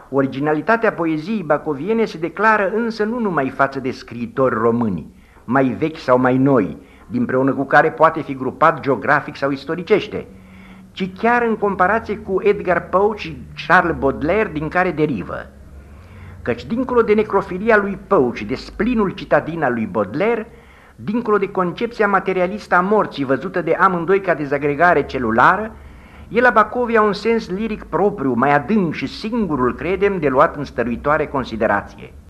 Originalitatea poeziei bacoviene se declară însă nu numai față de scriitori români, mai vechi sau mai noi, dinpreună cu care poate fi grupat geografic sau istoricește, ci chiar în comparație cu Edgar Poe și Charles Baudelaire, din care derivă. Căci dincolo de necrofilia lui Poe și de splinul citadin al lui Baudelaire, dincolo de concepția materialistă a morții văzută de amândoi ca dezagregare celulară, el la Bacovia un sens liric propriu, mai adânc și singurul, credem, de luat în stăruitoare considerație.